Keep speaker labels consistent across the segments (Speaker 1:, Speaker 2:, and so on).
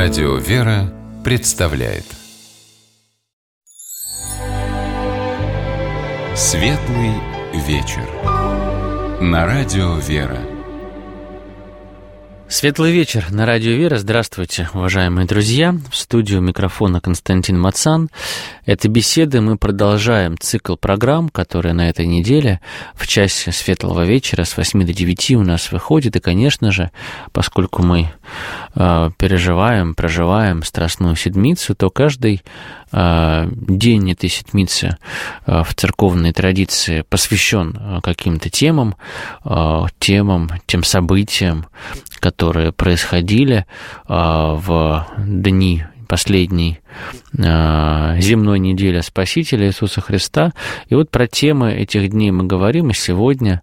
Speaker 1: Радио «Вера» представляет Светлый вечер на Радио «Вера».
Speaker 2: Светлый вечер на Радио «Вера». Здравствуйте, уважаемые друзья. В студию микрофона Константин Мацан. Это беседы. Мы продолжаем цикл программ, которые на этой неделе в часе Светлого вечера с 8 до 9 у нас выходит. И, конечно же, поскольку мы проживаем Страстную Седмицу, то каждый день этой седмицы в церковной традиции посвящен каким-то темам, тем событиям, которые происходили в дни последней земной недели Спасителя Иисуса Христа. И вот про темы этих дней мы говорим, и сегодня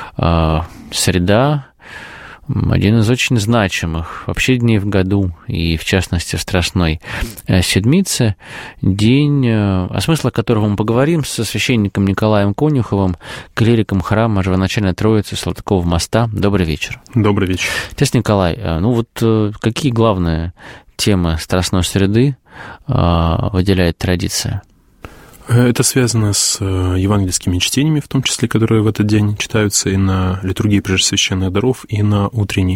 Speaker 2: среда, один из очень значимых вообще дней в году, и в частности в Страстной Седмице, день, о смысле которого мы поговорим со священником Николаем Конюховым, клириком храма Живоначальной Троицы Салтыкова моста. Добрый вечер.
Speaker 3: Добрый вечер.
Speaker 2: Отец Николай, какие главные темы Страстной среды выделяет традиция?
Speaker 3: Это связано с евангельскими чтениями, в том числе, которые в этот день читаются и на литургии Преждесвященных даров, и на утренней.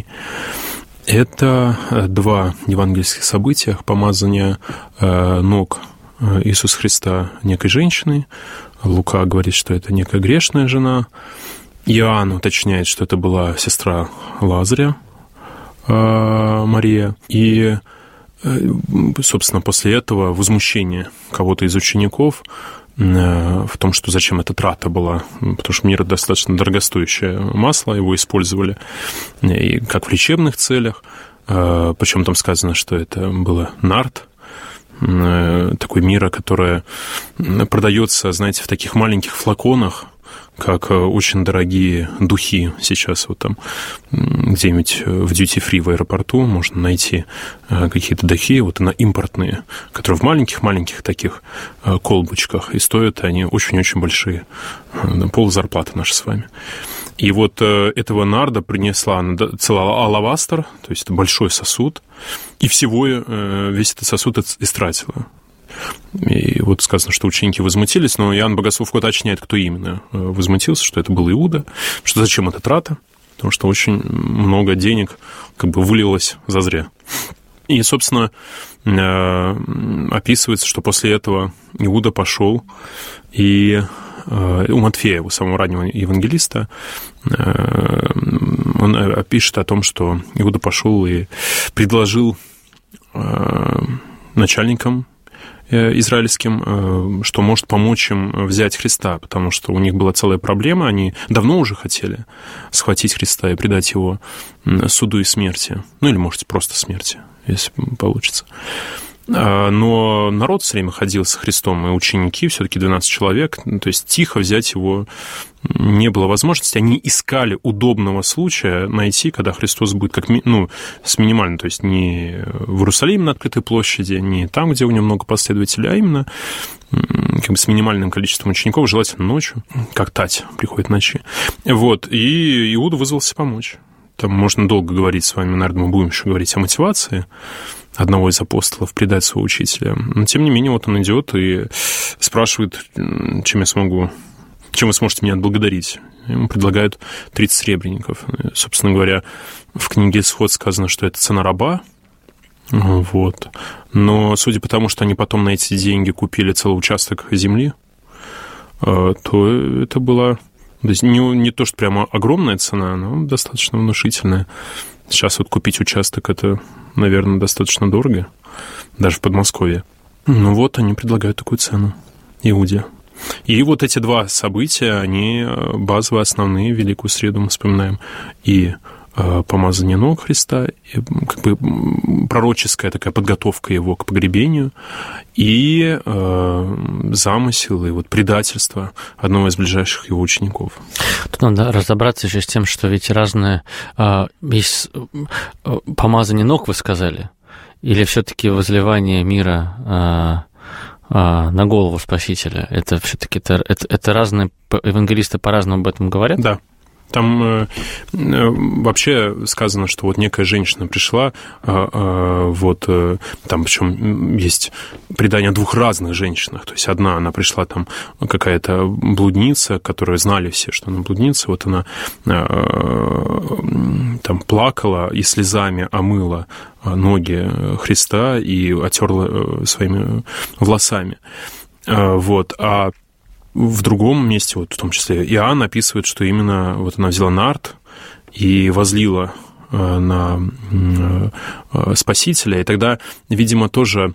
Speaker 3: Это два евангельских события: помазание ног Иисуса Христа некой женщины. Лука говорит, что это некая грешная жена. Иоанн уточняет, что это была сестра Лазаря, Мария. И собственно, после этого возмущение кого-то из учеников в том, что зачем эта трата была, потому что мир достаточно дорогостоящее масло, его использовали и как в лечебных целях, причем там сказано, что это было нард, такой мира, которое продается, знаете, в таких маленьких флаконах, как очень дорогие духи сейчас вот там где-нибудь в дьюти-фри в аэропорту можно найти какие-то духи, вот на импортные, которые в маленьких таких колбочках, и стоят они очень-очень большие, ползарплаты наши с вами. И вот этого нарда принесла целый алавастр, то есть это большой сосуд, и всего весь этот сосуд истратила. И вот сказано, что ученики возмутились, но Иоанн Богослов уточняет, кто именно возмутился, что это был Иуда, что зачем эта трата, потому что очень много денег как бы вылилось зазря. И, собственно, описывается, что после этого Иуда пошел, и у Матфея, у самого раннего евангелиста, он пишет о том, что Иуда пошел и предложил начальникам израильским, что может помочь им взять Христа, потому что у них была целая проблема, они давно уже хотели схватить Христа и предать его суду и смерти, ну или, может, просто смерти, если получится. Но народ все время ходил со Христом, и ученики, все-таки 12 человек, то есть тихо взять его не было возможности. Они искали удобного случая найти, когда Христос будет с минимальным, то есть не в Иерусалиме на открытой площади, не там, где у него много последователей, а именно как бы с минимальным количеством учеников, желательно ночью, как Тать приходит ночи. Вот, и Иуда вызвался помочь. Там можно долго говорить с вами, наверное, мы будем еще говорить о мотивации одного из апостолов предать своего учителя. Но, тем не менее, вот он идет и спрашивает, чем вы сможете меня отблагодарить. Ему предлагают 30 сребреников. Собственно говоря, в книге «Исход» сказано, что это цена раба. Вот. Но судя по тому, что они потом на эти деньги купили целый участок земли, то это была... То есть не то, что прямо огромная цена, но достаточно внушительная. Сейчас вот купить участок – это, наверное, достаточно дорого, даже в Подмосковье. Ну вот, они предлагают такую цену Иуде. И вот эти два события, они базовые, основные, Великую Среду мы вспоминаем. И помазание ног Христа, и как бы пророческая такая подготовка его к погребению, и замысел, и вот предательство одного из ближайших его учеников.
Speaker 2: Тут надо разобраться еще с тем, что ведь разные... Есть помазание ног, вы сказали, или все-таки возливание мира на голову Спасителя? Это все-таки это разные евангелисты по-разному об этом говорят?
Speaker 3: Да. Там вообще сказано, что вот некая женщина пришла, вот там причем есть предание о двух разных женщинах. То есть одна, она пришла там какая-то блудница, которую знали все, что она блудница. Вот она там плакала и слезами омыла ноги Христа и отерла своими волосами. Вот. А в другом месте, вот в том числе Иоанн описывает, что именно вот она взяла нард и возлила на Спасителя, и тогда, видимо, тоже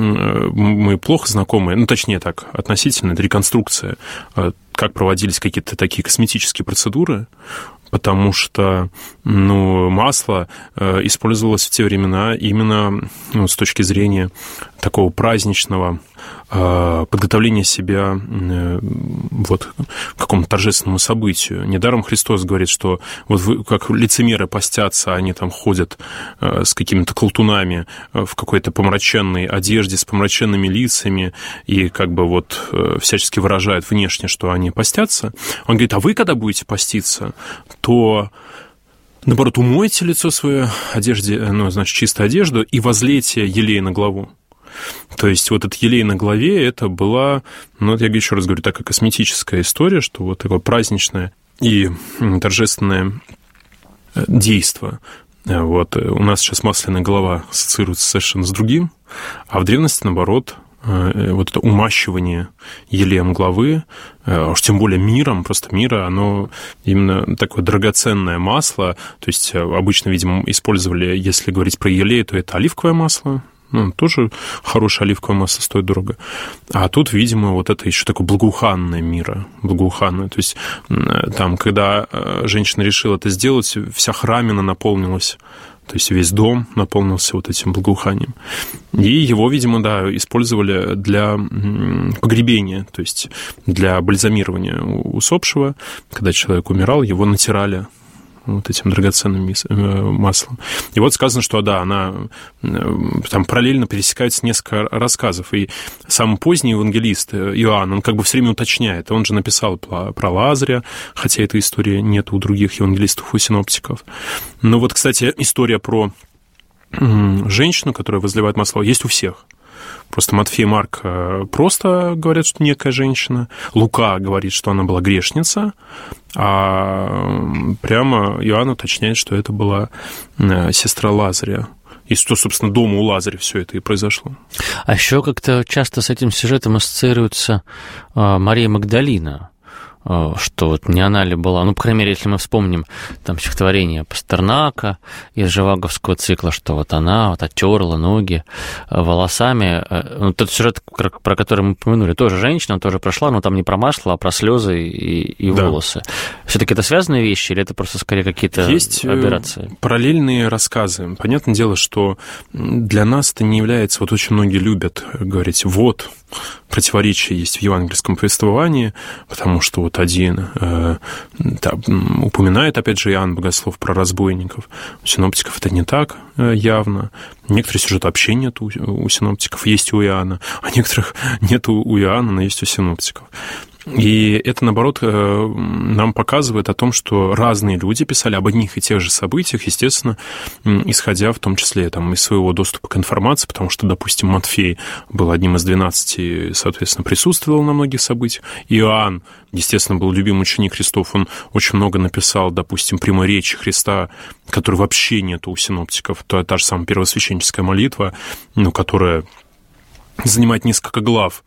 Speaker 3: мы плохо знакомы, ну, точнее так, относительно, это реконструкция, как проводились какие-то такие косметические процедуры, потому что, ну, масло использовалось в те времена именно с точки зрения такого праздничного подготовления себя вот к какому-то торжественному событию. Недаром Христос говорит, что вот вы, как лицемеры постятся, они там ходят с какими-то колтунами в какой-то помраченной одежде, с помраченными лицами, и как бы вот всячески выражают внешне, что они постятся. Он говорит, а вы, когда будете поститься, то, наоборот, умойте лицо свое, одежде, ну, значит, чистой одежду, и возлейте елей на главу. То есть вот этот елей на голове, это была, ну, я еще раз говорю, такая косметическая история, что вот такое праздничное и торжественное действо. Вот у нас сейчас масляная голова ассоциируется совершенно с другим, а в древности, наоборот, вот это умащивание елеем главы, уж тем более миром, просто мира, оно именно такое драгоценное масло, то есть обычно, видимо, использовали, если говорить про елей, то это оливковое масло, ну, тоже хорошее оливковое масло стоит дорого. А тут, видимо, вот это еще такое благоуханное мира, благоуханное. То есть там, когда женщина решила это сделать, вся храмина наполнилась, то есть весь дом наполнился вот этим благоуханием. И его, видимо, да, использовали для погребения, то есть для бальзамирования усопшего. Когда человек умирал, его натирали вот этим драгоценным маслом. И вот сказано, что, да, она там параллельно пересекаются несколько рассказов. И самый поздний евангелист Иоанн, он как бы все время уточняет. Он же написал про Лазаря, хотя этой истории нет у других евангелистов, у синоптиков. Но вот, кстати, история про женщину, которая возливает масло, есть у всех. Просто Матфей и Марк просто говорят, что некая женщина. Лука говорит, что она была грешница. А прямо Иоанн уточняет, что это была сестра Лазаря. И что, собственно, дома у Лазаря все это и произошло.
Speaker 2: А еще как-то часто с этим сюжетом ассоциируется Мария Магдалина. Что вот не она ли была, ну, по крайней мере, если мы вспомним там стихотворение Пастернака из Живаговского цикла, что вот она вот оттерла ноги волосами. Ну, тот сюжет, про который мы упомянули, тоже женщина, тоже прошла, но там не про масло, а про слезы и
Speaker 3: да.
Speaker 2: волосы. Все-таки это связанные вещи или это просто скорее какие-то аберрации?
Speaker 3: Есть параллельные рассказы. Понятное дело, что для нас это не является, вот очень многие любят говорить, вот, противоречие есть в евангельском повествовании, потому что вот один упоминает, опять же, Иоанн Богослов про разбойников. У синоптиков это не так явно. Некоторые сюжеты вообще нет у синоптиков, есть у Иоанна, а некоторых нет у Иоанна, но есть у синоптиков. И это, наоборот, нам показывает о том, что разные люди писали об одних и тех же событиях, естественно, исходя в том числе там, из своего доступа к информации, потому что, допустим, Матфей был одним из 12, соответственно, присутствовал на многих событиях. Иоанн, естественно, был любимый ученик Христов, он очень много написал, допустим, прямой речи Христа, которой вообще нет у синоптиков, та же самая первосвященническая молитва, ну, которая занимает несколько глав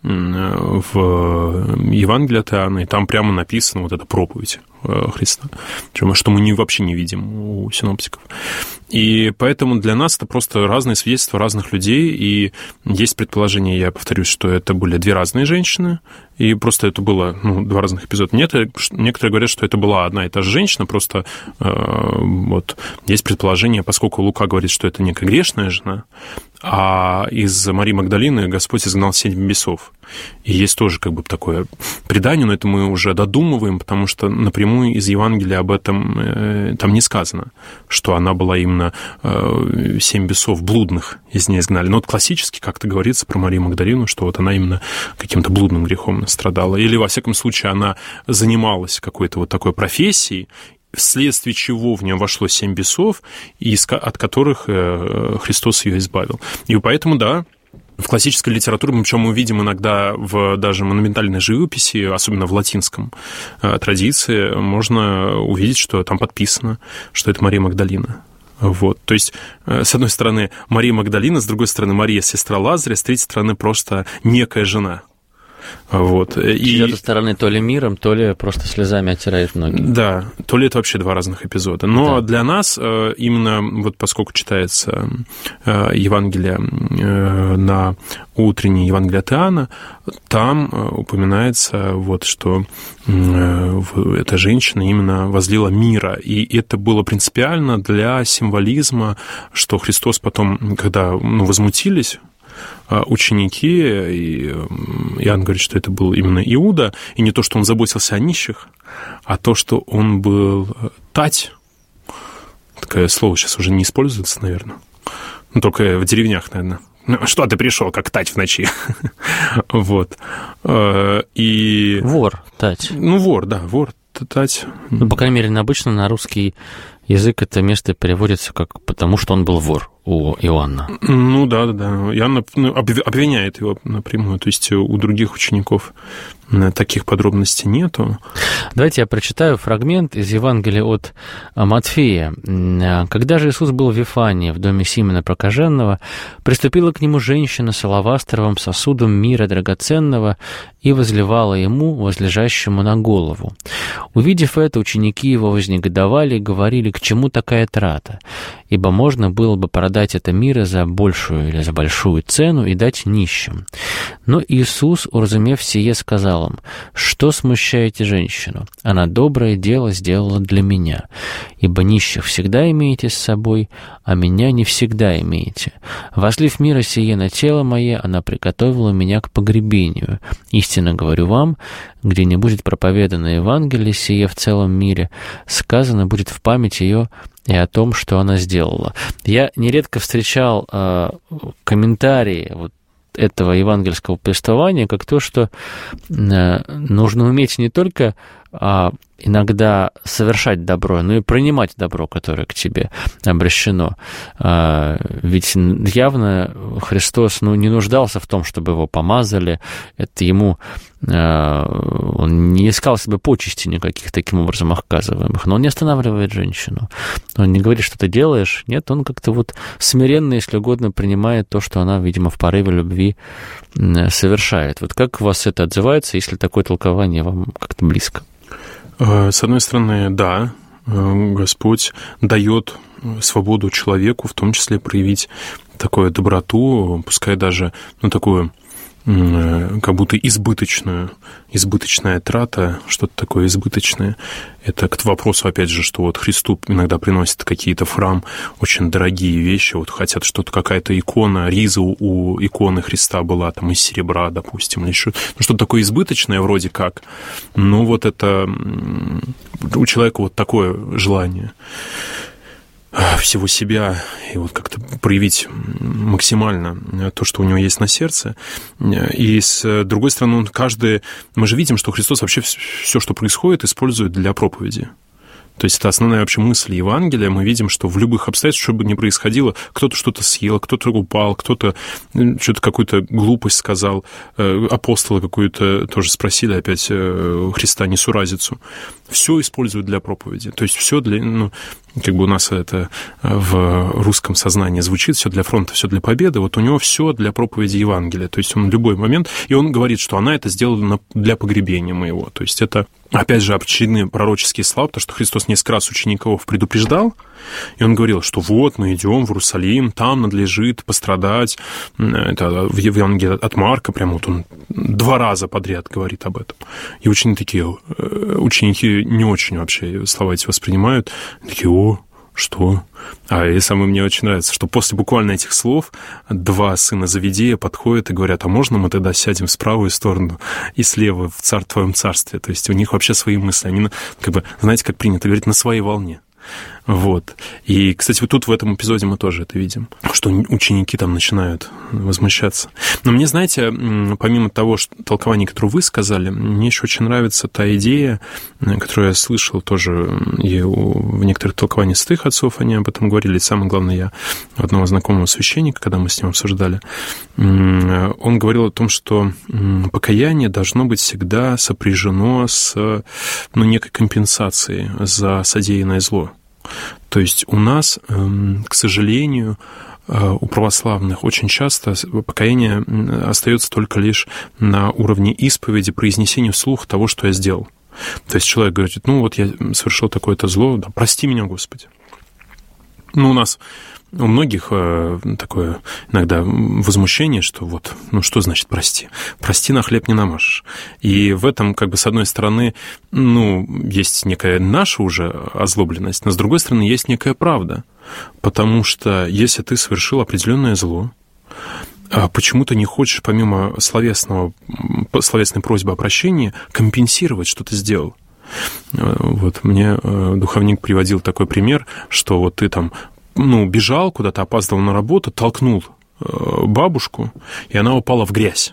Speaker 3: в Евангелии от Иоанна, и там прямо написано вот эта проповедь Христа, что мы вообще не видим у синоптиков. И поэтому для нас это просто разные свидетельства разных людей, и есть предположение, я повторюсь, что это были две разные женщины, и просто это было два разных эпизода. Некоторые говорят, что это была одна и та же женщина, просто вот есть предположение, поскольку Лука говорит, что это некая грешная жена, а из Марии Магдалины Господь изгнал 7 бесов. И есть тоже как бы такое предание, но это мы уже додумываем, потому что напрямую из Евангелия об этом там не сказано, что она была именно 7 бесов блудных из нее изгнали. Но вот классически как-то говорится про Марию Магдалину, что вот она именно каким-то блудным грехом страдала. Или, во всяком случае, она занималась какой-то вот такой профессией, вследствие чего в нее вошло 7 бесов, от которых Христос ее избавил. И поэтому, да, в классической литературе, причем мы видим иногда в даже монументальной живописи, особенно в латинском традиции, можно увидеть, что там подписано, что это Мария Магдалина. Вот. То есть, с одной стороны, Мария Магдалина, с другой стороны, Мария, сестра Лазаря, с третьей стороны, просто некая жена. Вот. И
Speaker 2: с этой стороны то ли миром, то ли просто слезами оттирает ноги.
Speaker 3: Да, то ли это вообще два разных эпизода. Но для нас именно, вот поскольку читается Евангелие на утреннее Евангелие от Иоанна, там упоминается, вот, что эта женщина именно возлила мира. И это было принципиально для символизма, что Христос потом, когда возмутились ученики, и Иоанн говорит, что это был именно Иуда, и не то, что он заботился о нищих, а то, что он был тать. Такое слово сейчас уже не используется, наверное. Ну, только в деревнях, наверное. Что ты пришел, как тать в ночи? Вот. И...
Speaker 2: Вор, тать.
Speaker 3: Вор, да, вор, тать.
Speaker 2: По крайней мере, обычно на русский язык это место переводится как «потому что он был вор» у Иоанна.
Speaker 3: Да. Иоанн обвиняет его напрямую, то есть у других учеников таких подробностей нету.
Speaker 2: Давайте я прочитаю фрагмент из Евангелия от Матфея. «Когда же Иисус был в Вифании, в доме Симона Прокаженного, приступила к нему женщина с алавастровым сосудом мира драгоценного и возливала ему, возлежащему на голову. Увидев это, ученики его вознегодовали и говорили, к чему такая трата? Ибо можно было бы продать это мира за большую или за большую цену и дать нищим. Но Иисус, уразумев сие, сказал им, что смущаете женщину? Она доброе дело сделала для меня. Ибо нищих всегда имеете с собой, а меня не всегда имеете. Возлив мира сие на тело мое, она приготовила меня к погребению. Истинно говорю вам, где не будет проповедано Евангелие сие в целом мире, сказано будет в память ее и о том, что она сделала». Я нередко встречал комментарии вот этого евангельского повествования как то, что нужно уметь не только иногда совершать добро, но и принимать добро, которое к тебе обращено. Ведь явно Христос не нуждался в том, чтобы его помазали. Это ему... Он не искал себе почести никаких таким образом оказываемых, но он не останавливает женщину. Он не говорит, что ты делаешь. Нет, он как-то вот смиренно, если угодно, принимает то, что она, видимо, в порыве любви совершает. Вот как у вас это отзывается, если такое толкование вам как-то близко?
Speaker 3: С одной стороны, да, Господь дает свободу человеку, в том числе проявить такую доброту, пускай даже, такую как будто избыточная трата, что-то такое избыточное. Это к вопросу, опять же, что вот Христу иногда приносят какие-то в храм очень дорогие вещи, вот хотят что-то, какая-то икона, риза у иконы Христа была там из серебра, допустим, или еще, что-то такое избыточное вроде как. Вот это у человека вот такое желание всего себя и вот как-то проявить максимально то, что у него есть на сердце. И с другой стороны, мы же видим, что Христос вообще все, что происходит, использует для проповеди. То есть это основная вообще мысль Евангелия. Мы видим, что в любых обстоятельствах, что бы ни происходило, кто-то что-то съел, кто-то упал, кто-то что-то какую-то глупость сказал, апостолы какую-то тоже спросили опять Христа несуразицу. Все используют для проповеди. То есть все для... как бы у нас это в русском сознании звучит, все для фронта, все для победы. Вот у него все для проповеди Евангелия. То есть он в любой момент... И он говорит, что она это сделала для погребения моего. То есть это, опять же, очевидные пророческие слова, потому что Христос несколько раз учеников предупреждал, и он говорил, что вот мы идем в Иерусалим, там надлежит пострадать. Это в Евангелии от Марка, прямо вот он 2 раза подряд говорит об этом. И ученики не очень вообще слова эти воспринимают. Такие, Что? И самое мне очень нравится, что после буквально этих слов 2 сына Завидея подходят и говорят: а можно мы тогда сядем в правую сторону и слева в твоем царстве? То есть у них вообще свои мысли. Они, как бы, знаете, как принято говорить, на своей волне. Вот. И, кстати, вот тут в этом эпизоде мы тоже это видим, что ученики там начинают возмущаться. Но мне, знаете, помимо того толкования, которое вы сказали, мне еще очень нравится та идея, которую я слышал тоже и в некоторых толкованиях святых отцов, они об этом говорили. И самое главное, я у одного знакомого священника, когда мы с ним обсуждали, он говорил о том, что покаяние должно быть всегда сопряжено с некой компенсацией за содеянное зло. То есть у нас, к сожалению, у православных очень часто покаяние остается только лишь на уровне исповеди, произнесения вслух того, что я сделал. То есть человек говорит: ну вот я совершил такое-то зло, да, прости меня, Господи. У нас у многих такое иногда возмущение, что вот, что значит прости? Прости, на хлеб не намажешь. И в этом, как бы, с одной стороны, есть некая наша уже озлобленность, но с другой стороны, есть некая правда. Потому что если ты совершил определенное зло, почему ты не хочешь, помимо словесной просьбы о прощении, компенсировать, что ты сделал? Вот мне духовник приводил такой пример, что вот ты там бежал куда-то, опаздывал на работу, толкнул бабушку, и она упала в грязь.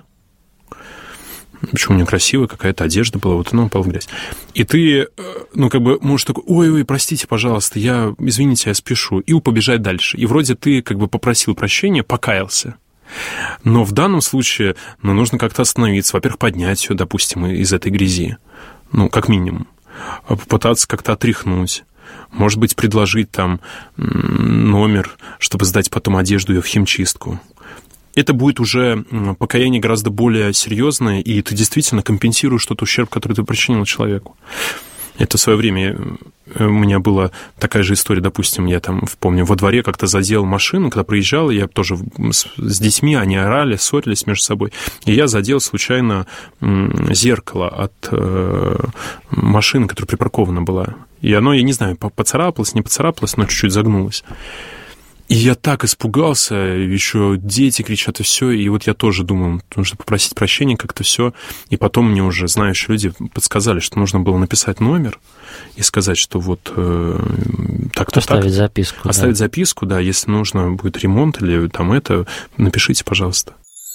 Speaker 3: Причем у нее красивая какая-то одежда была, вот она упала в грязь. И ты, можешь такой: ой, простите, пожалуйста, извините, я спешу, и побежать дальше. И вроде ты попросил прощения, покаялся. Но в данном случае, нужно как-то остановиться, во-первых, поднять ее, допустим, из этой грязи, как минимум, попытаться как-то отряхнуть. Может быть, предложить там номер, чтобы сдать потом одежду ее в химчистку. Это будет уже покаяние гораздо более серьезное, и ты действительно компенсируешь тот ущерб, который ты причинил человеку. Это в свое время у меня была такая же история, допустим, я там, помню, во дворе как-то задел машину, когда проезжал, я тоже с детьми, они орали, ссорились между собой, и я задел случайно зеркало от машины, которая припаркована была. И оно, я не знаю, поцарапалось, не поцарапалось, но чуть-чуть загнулось. И я так испугался, еще дети кричат и все, и вот я тоже думал, нужно попросить прощения, как-то все. И потом мне уже знающие люди подсказали, что нужно было написать номер и сказать, что вот так-то
Speaker 2: оставить
Speaker 3: так.
Speaker 2: Записку.
Speaker 3: Оставить записку, да, если нужно будет ремонт или там напишите, пожалуйста.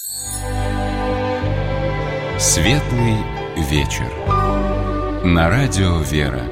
Speaker 1: Светлый вечер. На радио «Вера».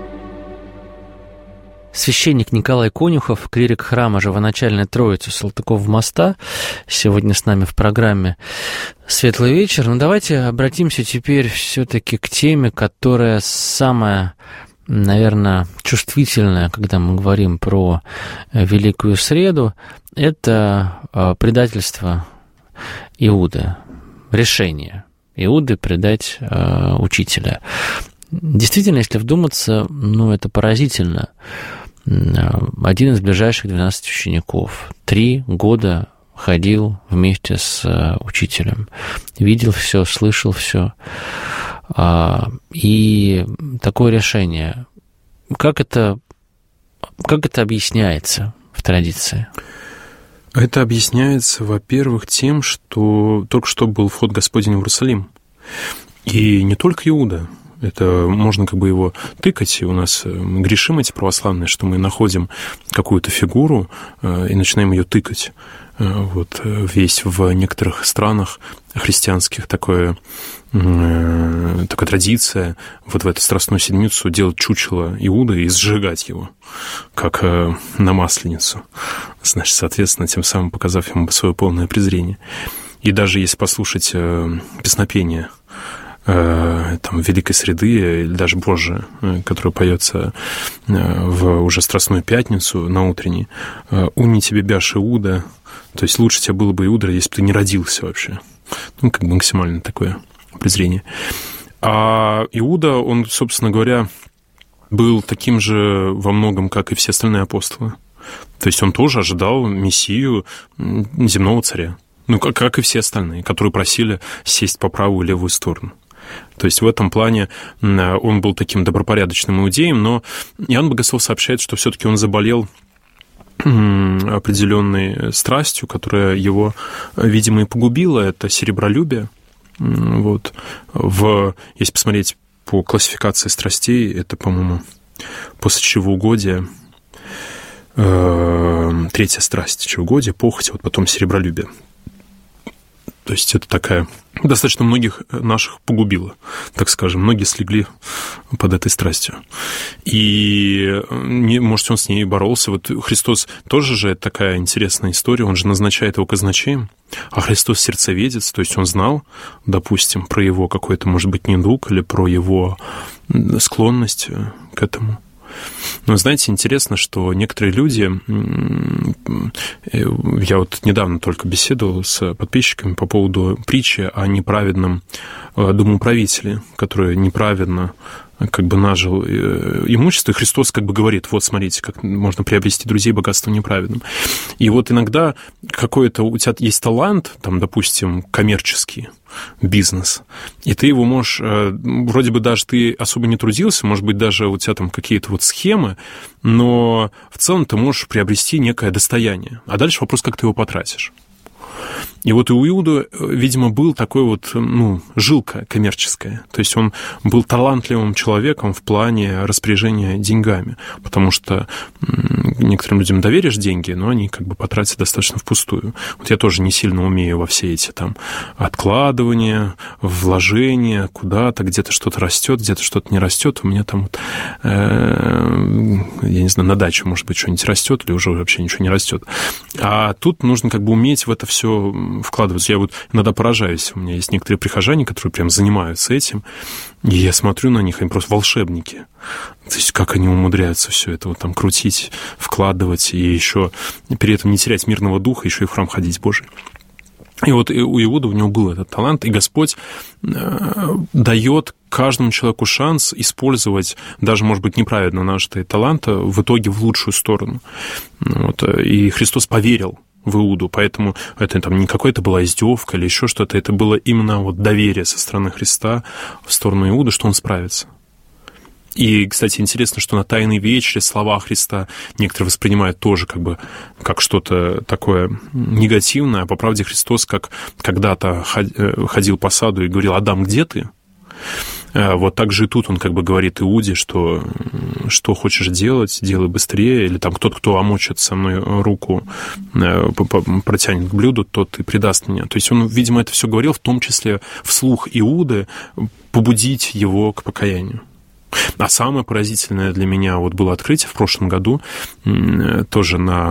Speaker 2: Священник Николай Конюхов, клирик храма Живоначальной Троицы Салтыкова-Моста, сегодня с нами в программе «Светлый вечер». Давайте обратимся теперь все-таки к теме, которая самая, наверное, чувствительная, когда мы говорим про Великую Среду, это предательство Иуды, решение Иуды предать учителя. Действительно, если вдуматься, это поразительно. Один из ближайших 12 учеников 3 года ходил вместе с учителем, видел все, слышал все. И такое решение, как это объясняется в традиции?
Speaker 3: Это объясняется, во-первых, тем, что только что был вход Господень в Иерусалим. И не только Иуда. Это можно его тыкать, и у нас мы грешим, эти православные, что мы находим какую-то фигуру и начинаем ее тыкать. Вот есть в некоторых странах христианских такая традиция вот в эту Страстную Седмицу делать чучело Иуды и сжигать его, как на Масленицу. Значит, соответственно, тем самым показав ему свое полное презрение. И даже если послушать песнопение там, Великой Среды, или даже Божие, которое поется в уже Страстную Пятницу на утренней, «Уни тебе бяш Иуда», то есть лучше тебе было бы, Иуда, если бы ты не родился вообще. Максимально такое презрение. А Иуда, он, собственно говоря, был таким же во многом, как и все остальные апостолы. То есть он тоже ожидал мессию земного царя. Как и все остальные, которые просили сесть по правую и левую сторону. То есть в этом плане он был таким добропорядочным иудеем, но Иоанн Богослов сообщает, что все-таки он заболел определенной страстью, которая его, видимо, и погубила, это серебролюбие. Вот. Если посмотреть по классификации страстей, это, по-моему, после чревоугодия, третья страсть, чревоугодие, похоть, вот потом серебролюбие. То есть это такая... Достаточно многих наших погубила, так скажем. Многие слегли под этой страстью. И, может, он с ней боролся. Вот Христос тоже же, это такая интересная история, он же назначает его казначеем, а Христос сердцеведец, то есть он знал, допустим, про его какой-то, может быть, недуг или про его склонность к этому. Но, знаете, интересно, что некоторые люди, я вот недавно только беседовал с подписчиками по поводу притчи о неправедном домоуправителе, который неправедно как бы нажил имущество, и Христос как бы говорит, вот смотрите, как можно приобрести друзей богатством неправедным. И вот иногда какой-то у тебя есть талант, там, допустим, коммерческий бизнес, и ты его можешь, вроде бы даже ты особо не трудился, может быть, даже у тебя там какие-то вот схемы, но в целом ты можешь приобрести некое достояние. А дальше вопрос, как ты его потратишь. И вот у Иуды, видимо, был такой вот, жилка коммерческая. То есть он был талантливым человеком в плане распоряжения деньгами, потому что некоторым людям доверишь деньги, но они как бы потратят достаточно впустую. Вот я тоже не сильно умею во все эти там откладывания, вложения куда-то, где-то что-то растет, где-то что-то не растет. У меня там вот, я не знаю, на даче, может быть, что-нибудь растет или уже вообще ничего не растет. А тут нужно как бы уметь в это все вкладываться. Я вот иногда поражаюсь. У меня есть некоторые прихожане, которые прям занимаются этим, и я смотрю на них, они просто волшебники. То есть как они умудряются все это вот там крутить, вкладывать, и еще при этом не терять мирного духа, еще и в храм ходить Божий. И вот у Иуды, у него был этот талант, и Господь дает каждому человеку шанс использовать даже, может быть, неправильно нажитые таланты в итоге в лучшую сторону. Вот. И Христос поверил в Иуду, поэтому это там не какая-то была издевка или еще что-то, это было именно вот доверие со стороны Христа в сторону Иуды, что он справится. И, кстати, интересно, что на Тайной вечере слова Христа некоторые воспринимают тоже как что-то такое негативное, а по правде Христос как когда-то ходил по саду и говорил: «Адам, где ты?» Вот так же и тут он как бы говорит Иуде, что хочешь делать, делай быстрее, или там тот, кто омочит со мной руку, протянет к блюду, тот и предаст меня. То есть он, видимо, это все говорил, в том числе вслух Иуды, побудить его к покаянию. А самое поразительное для меня вот было открытие в прошлом году, тоже на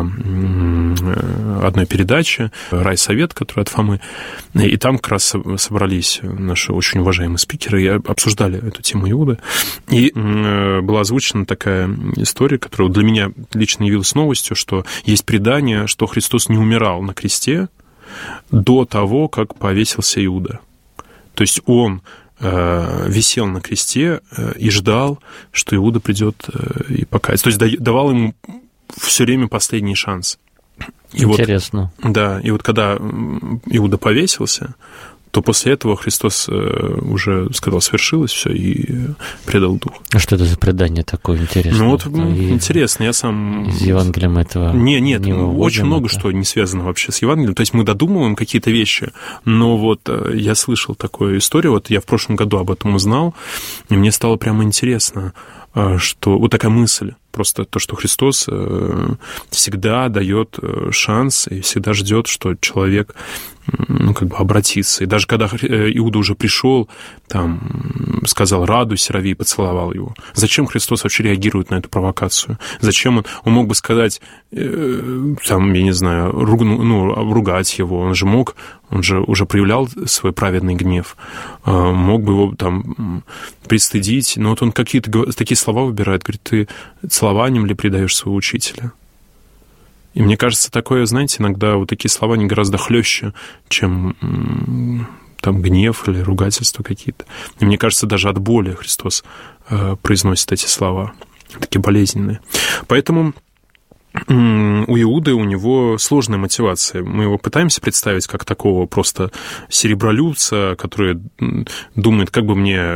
Speaker 3: одной передаче «Райсовет», который от Фомы, и там как раз собрались наши очень уважаемые спикеры и обсуждали эту тему Иуды. И была озвучена такая история, которая для меня лично явилась новостью, что есть предание, что Христос не умирал на кресте до того, как повесился Иуда. То есть он висел на кресте и ждал, что Иуда придет и покается. То есть давал ему все время последний шанс. И интересно. Вот, да, и вот когда Иуда повесился, то после этого Христос уже сказал: свершилось все, и предал дух. А что это за предание такое интересное? Ну вот интересно, я сам... С Евангелием этого не очень много что не связано вообще с Евангелием. То есть мы додумываем какие-то вещи, но вот я слышал такую историю, вот я в прошлом году об этом узнал, и мне стало прямо интересно, что вот такая мысль, просто то, что Христос всегда дает шанс и всегда ждет, что человек обратится. И даже когда Иуда уже пришел, там, сказал: «Радуйся, рави», и поцеловал его. Зачем Христос вообще реагирует на эту провокацию? Зачем он мог бы сказать, там, я не знаю, ругать его, он же уже проявлял свой праведный гнев, мог бы его там пристыдить, но вот он какие-то такие слова выбирает, говорит: ты целованием ли предаешь своего учителя? И мне кажется, такое, знаете, иногда вот такие слова, они гораздо хлеще, чем там гнев или ругательства какие-то. И мне кажется, даже от боли Христос произносит эти слова, такие болезненные. Поэтому у Иуды, у него сложная мотивация. Мы его пытаемся представить как такого просто серебролюбца, который думает, как бы мне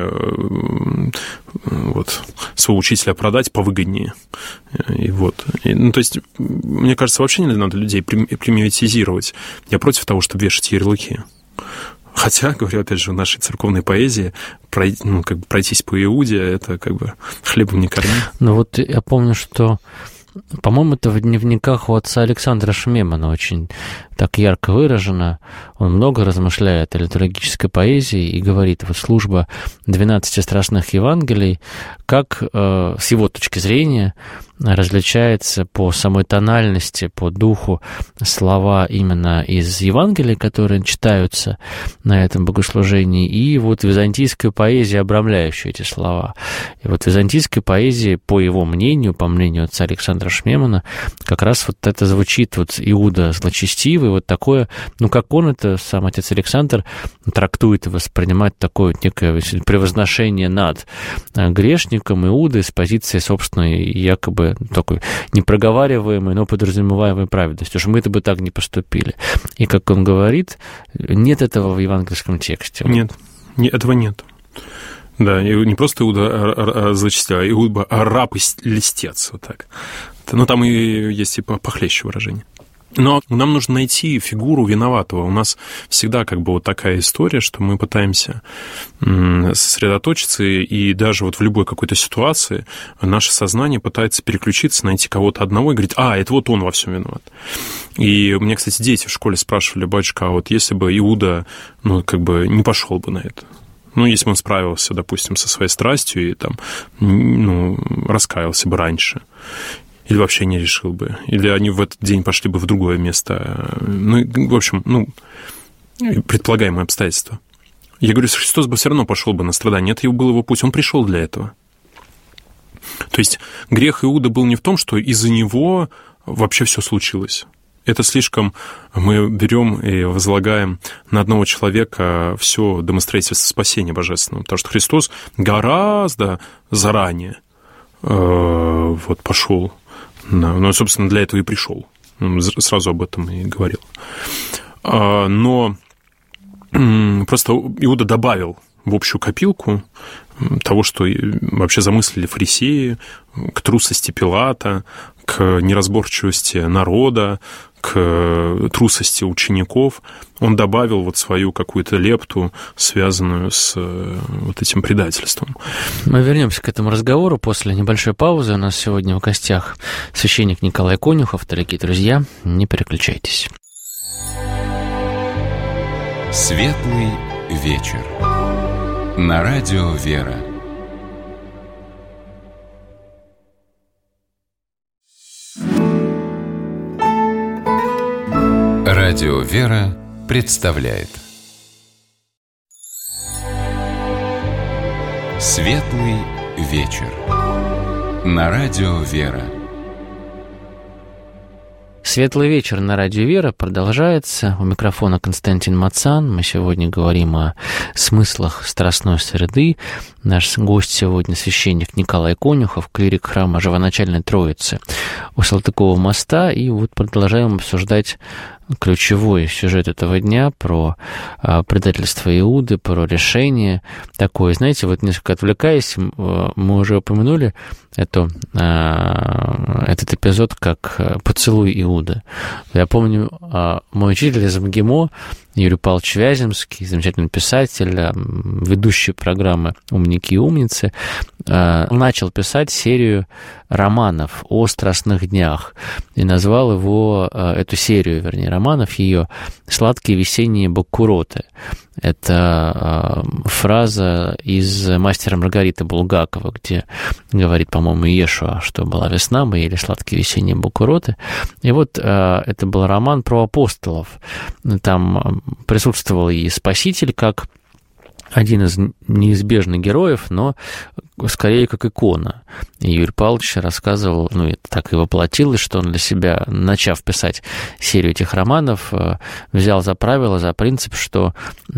Speaker 3: своего учителя продать повыгоднее. То есть, мне кажется, вообще не надо людей примитивизировать. Я против того, чтобы вешать ярлыки. Хотя, говорю, опять же, в нашей церковной поэзии пройтись по Иуде, это хлебом не корми.
Speaker 2: Я помню, что, по-моему, это в дневниках у отца Александра Шмемана очень так ярко выражено. Он много размышляет о литургической поэзии и говорит, служба 12 страстных Евангелий, как с его точки зрения различается по самой тональности, по духу слова именно из Евангелий, которые читаются на этом богослужении, и византийская поэзия, обрамляющая эти слова. И византийской поэзии, по его мнению, по мнению отца Александра Шмемана, как раз это звучит Иуда злочестивый, такое, как он это, сам отец Александр, трактует и воспринимает такое некое превозношение над грешником Иуды с позиции собственной, якобы такой непроговариваемой, но подразумеваемой праведности. Уж мы-то бы так не поступили. И, как он говорит, нет этого в евангельском тексте.
Speaker 3: Нет, этого нет. Да, и не просто Иуда злочестивый, а Иуда раб и листец, так. Там и есть и похлеще выражение. Но нам нужно найти фигуру виноватого. У нас всегда такая история, что мы пытаемся сосредоточиться, и даже в любой какой-то ситуации наше сознание пытается переключиться, найти кого-то одного и говорить, это он во всем виноват. И мне, кстати, дети в школе спрашивали, батюшка, если бы Иуда, не пошел бы на это? Если бы он справился, допустим, со своей страстью и раскаялся бы раньше. Или вообще не решил бы. Или они в этот день пошли бы в другое место. Предполагаемые обстоятельства. Я говорю, Христос бы все равно пошел бы на страдания. Это был его путь. Он пришел для этого. То есть грех Иуды был не в том, что из-за него вообще все случилось. Это слишком мы берем и возлагаем на одного человека все домостроительство спасения божественного. Потому что Христос гораздо заранее пошел. Собственно, для этого и пришел. Он сразу об этом и говорил. Но просто Иуда добавил в общую копилку того, что вообще замыслили фарисеи, к трусости Пилата, к неразборчивости народа, к трусости учеников. Он добавил свою какую-то лепту, связанную с этим предательством.
Speaker 2: Мы вернемся к этому разговору после небольшой паузы. У нас сегодня в гостях священник Николай Конюхов. Дорогие друзья, не переключайтесь.
Speaker 1: Светлый вечер. На радио «Вера». Радио «Вера» представляет Светлый вечер. На радио «Вера».
Speaker 2: Светлый вечер на радио «Вера» продолжается. У микрофона Константин Мацан. Мы сегодня говорим о смыслах Страстной среды. Наш гость сегодня священник Николай Конюхов, клирик храма Живоначальной Троицы у Салтыкова моста. И продолжаем обсуждать ключевой сюжет этого дня про предательство Иуды, про решение такое. Знаете, несколько отвлекаясь, мы уже упомянули этот эпизод как «Поцелуй Иуды». Я помню, мой учитель из МГИМО, Юрий Павлович Вяземский, замечательный писатель, ведущий программы «Умники и умницы», начал писать серию романов о страстных днях и назвал эту серию, романов, ее «Сладкие весенние баккуроты». Это фраза из «Мастера Маргариты» Булгакова, где говорит, по-моему, Иешуа, что была весна, мы ели сладкие весенние баккуроты. И это был роман про апостолов. Там присутствовал и Спаситель как один из неизбежных героев, но скорее как икона. И Юрий Павлович рассказывал, ну, это так и воплотилось, что он для себя, начав писать серию этих романов, взял за правило, за принцип, что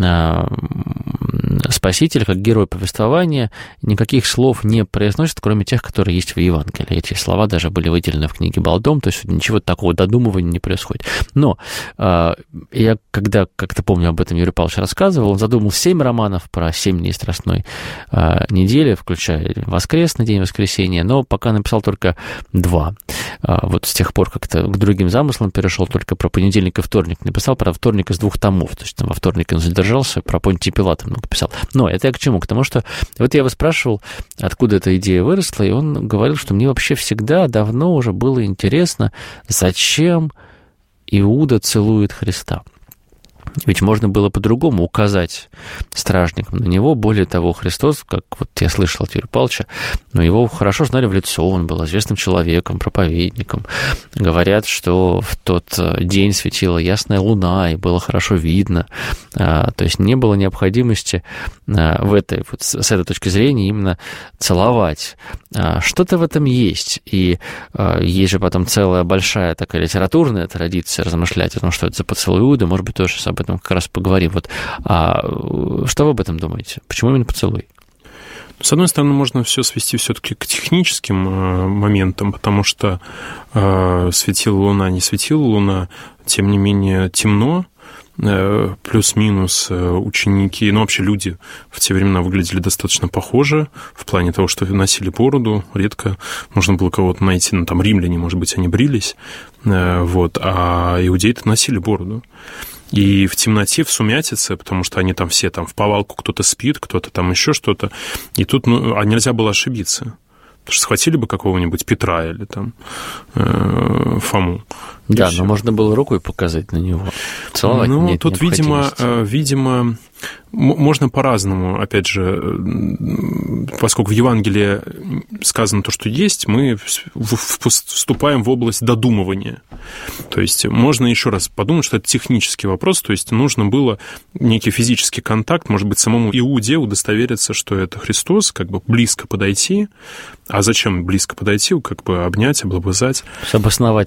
Speaker 2: Спаситель, как герой повествования, никаких слов не произносит, кроме тех, которые есть в Евангелии. Эти слова даже были выделены в книге Балдом, то есть ничего такого додумывания не происходит. Но я, когда как-то помню, об этом Юрий Павлович рассказывал, он задумал 7 романов про 7 дней Страстной недели, включая воскресный день, воскресенье, но пока написал только 2. Вот с тех пор как-то к другим замыслам перешел, только про понедельник и вторник написал, про вторник из 2 томов, то есть там во вторник он задержался, про Понтия Пилата много писал. Но это я к чему? К тому, что вот я его спрашивал, откуда эта идея выросла, и он говорил, что мне вообще всегда давно уже было интересно, зачем Иуда целует Христа. Ведь можно было по-другому указать стражникам на него. Более того, Христос, как вот я слышал от Юрия Павловича, но его хорошо знали в лицо, он был известным человеком, проповедником. Говорят, что в тот день светила ясная луна, и было хорошо видно. То есть не было необходимости с этой точки зрения именно целовать. Что-то в этом есть. И есть же потом целая большая такая литературная традиция размышлять о том, что это за поцелуй Иуды. Может быть, тоже об этом как раз поговорим. Вот. Что вы об этом думаете? Почему именно поцелуй?
Speaker 3: С одной стороны, можно все свести все-таки к техническим моментам, потому что светила луна, не светила луна, тем не менее темно, плюс-минус ученики, ну, вообще люди в те времена выглядели достаточно похоже в плане того, что носили бороду, редко можно было кого-то найти, ну, там, римляне, может быть, они брились, вот, а иудеи-то носили бороду. И в темноте, в сумятице, потому что они там все там в повалку, кто-то спит, кто-то там еще что-то, и тут, нельзя было ошибиться. Потому что схватили бы какого-нибудь Петра или там Фому.
Speaker 2: Да, но можно было рукой показать на него. Целовать нет
Speaker 3: тут, видимо, можно по-разному. Опять же, поскольку в Евангелии сказано то, что есть, мы вступаем в область додумывания. То есть можно еще раз подумать, что это технический вопрос, то есть нужно было некий физический контакт, может быть, самому Иуде удостовериться, что это Христос, как бы близко подойти. А зачем близко подойти? Как бы обнять, облобызать.
Speaker 2: Обосновать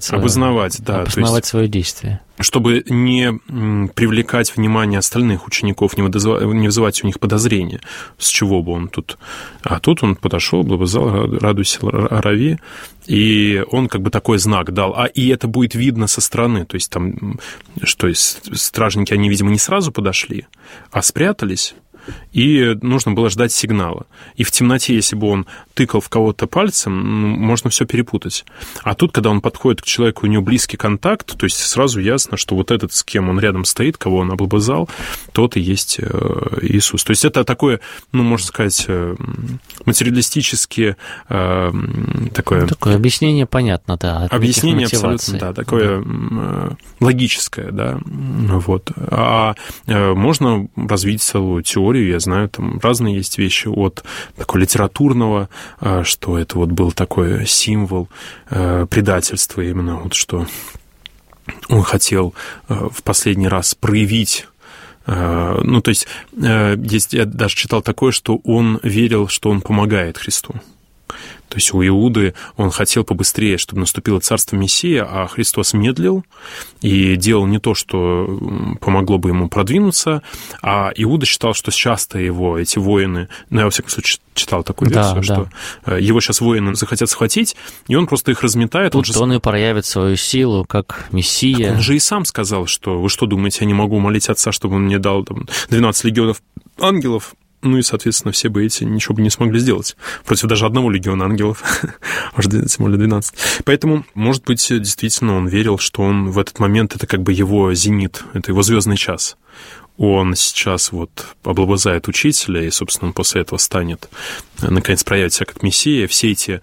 Speaker 3: свое
Speaker 2: действие.
Speaker 3: Чтобы не привлекать внимание остальных учеников, не вызывать у них подозрения, с чего бы он тут. А тут он подошел, облобызал, радуйся, рави, и он как бы такой знак дал. И это будет видно со стороны. То есть там, что стражники, они, видимо, не сразу подошли, а спрятались. И нужно было ждать сигнала. И в темноте, если бы он тыкал в кого-то пальцем, можно все перепутать. А тут, когда он подходит к человеку, у него близкий контакт, то есть сразу ясно, что вот этот, с кем он рядом стоит, кого он облобызал, тот и есть Иисус. То есть это такое, можно сказать, материалистически такое...
Speaker 2: Такое объяснение понятно, да.
Speaker 3: Объяснение абсолютно, да, такое логическое, да. Вот. А можно развить целую теорию, я знаю, там разные есть вещи от такого литературного, что это вот был такой символ предательства именно, вот что он хотел в последний раз проявить. То есть я даже читал такое, что он верил, что он помогает Христу. То есть у Иуды он хотел побыстрее, чтобы наступило царство Мессия, а Христос медлил и делал не то, что помогло бы ему продвинуться, а Иуда считал, что сейчас-то его эти воины, я во всяком случае читал такую версию, что его сейчас воины захотят схватить, и он просто их разметает.
Speaker 2: Тут он и проявит свою силу как Мессия.
Speaker 3: Так он же и сам сказал, что вы что думаете, я не могу молить Отца, чтобы он мне дал 12 легионов ангелов? И, соответственно, все бы эти ничего бы не смогли сделать. Против даже одного легиона ангелов, аж тем более 12. Поэтому, может быть, действительно он верил, что он в этот момент, это как бы его зенит, это его звездный час. Он сейчас вот облобызает учителя, и, собственно, он после этого станет, наконец, проявить себя как Мессия. Все эти,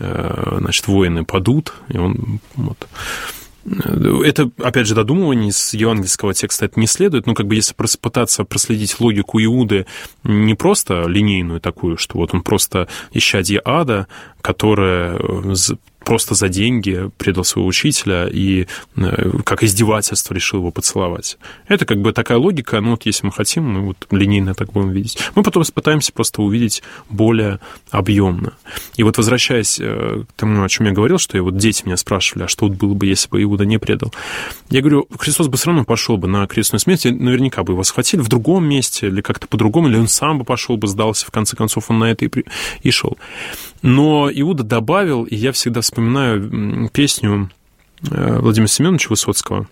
Speaker 3: воины падут, и он вот... Это, опять же, додумывание из евангельского текста это не следует, если пытаться проследить логику Иуды не просто линейную такую, что вот он просто исчадье ада, которое просто за деньги предал своего учителя и как издевательство решил его поцеловать. Это как бы такая логика, ну вот если мы хотим, мы вот линейно так будем видеть. Мы потом пытаемся просто увидеть более объемно. И вот возвращаясь к тому, о чем я говорил, что вот дети меня спрашивали, а что вот было бы, если бы Иуда не предал? Я говорю, Христос бы все равно пошел бы на крестную смерть, наверняка бы его схватили в другом месте или как-то по-другому, или он сам бы пошел бы, сдался, в конце концов он на это и шел. Но Иуда добавил, и я всегда вспоминаю песню Владимира Семеновича Высоцкого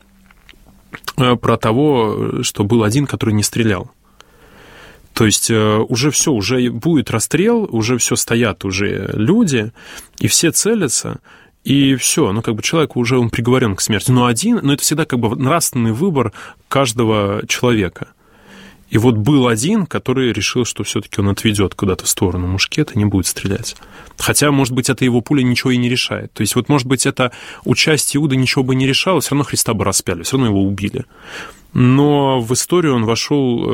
Speaker 3: про того, что был один, который не стрелял. То есть уже все, уже будет расстрел, уже все стоят уже люди, и все целятся, и все, ну как бы человек уже он приговорен к смерти. Но это всегда как бы нравственный выбор каждого человека. И вот был один, который решил, что все-таки он отведет куда-то в сторону мушкет и не будет стрелять. Хотя, может быть, это его пуля ничего и не решает. То есть, вот, может быть, это участие Иуды ничего бы не решало, все равно Христа бы распяли, все равно его убили. Но в историю он вошел,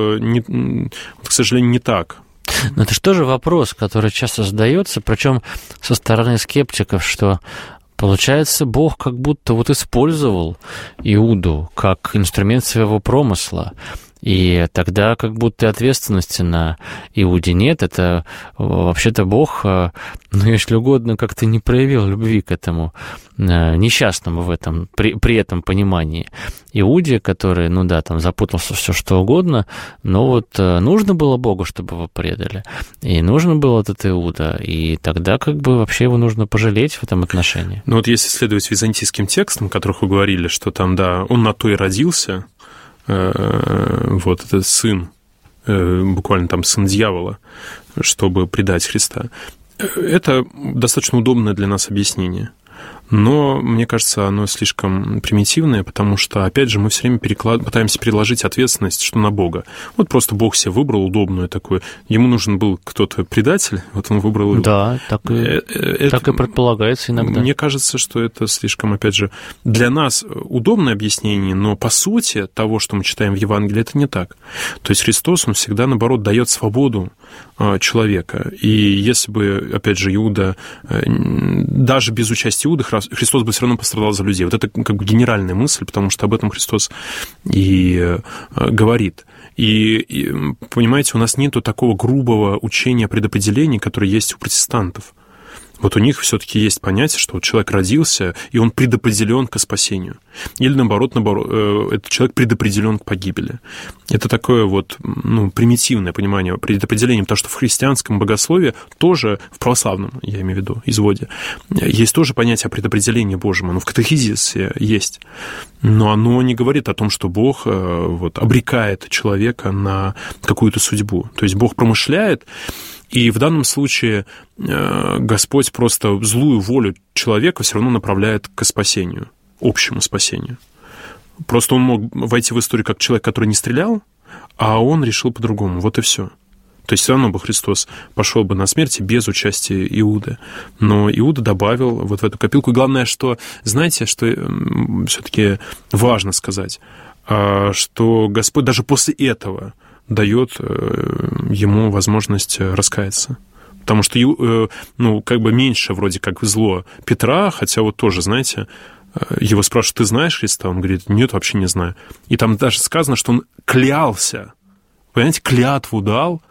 Speaker 3: к сожалению, не так.
Speaker 2: Но это же тоже вопрос, который часто задается, причем со стороны скептиков, что получается, Бог как будто вот использовал Иуду как инструмент своего промысла. И тогда как будто ответственности на Иуде нет. Это вообще-то Бог, ну, если угодно, как-то не проявил любви к этому несчастному в этом, при этом понимании Иуде, который, ну да, там запутался все что угодно, но вот нужно было Богу, чтобы его предали. И нужно было этот Иуда. И тогда как бы вообще его нужно пожалеть в этом отношении.
Speaker 3: Ну вот если следовать византийским текстам, о которых вы говорили, что там, да, он на то и родился, вот этот сын, буквально там сын дьявола, чтобы предать Христа. Это достаточно удобное для нас объяснение. Но, мне кажется, оно слишком примитивное, потому что, опять же, мы все время пытаемся переложить ответственность, что на Бога. Вот просто Бог себе выбрал удобную такую. Ему нужен был кто-то предатель, вот он выбрал его.
Speaker 2: Да, так и предполагается иногда.
Speaker 3: Мне кажется, что это слишком, опять же, для нас удобное объяснение, но по сути того, что мы читаем в Евангелии, это не так. То есть Христос, он всегда, наоборот, дает свободу человека. И если бы, опять же, Иуда, даже без участия Иуды, Христос бы все равно пострадал за людей. Вот это как бы генеральная мысль, потому что об этом Христос и говорит. И понимаете, у нас нету такого грубого учения о предопределении, которое есть у протестантов. Вот у них все-таки есть понятие, что вот человек родился, и он предопределен к спасению. Или наоборот, этот человек предопределен к погибели. Это такое вот, ну, примитивное понимание предопределения, потому что в христианском богословии тоже, в православном, я имею в виду, изводе, есть тоже понятие о предопределении Божьем, оно в катехизисе есть. Но оно не говорит о том, что Бог вот, обрекает человека на какую-то судьбу. То есть Бог промышляет, и в данном случае Господь просто злую волю человека все равно направляет к спасению, общему спасению. Просто он мог войти в историю как человек, который не стрелял, а он решил по-другому. Вот и все. То есть все равно бы Христос пошел бы на смерть без участия Иуды. Но Иуда добавил вот в эту копилку. И главное, что, знаете, что все-таки важно сказать, что Господь даже после этого дает ему возможность раскаяться. Потому что, ну, как бы меньше вроде как зло Петра, хотя вот тоже, знаете, его спрашивают, ты знаешь Христа? Он говорит, нет, вообще не знаю. И там даже сказано, что он клялся. Понимаете, клятву дал,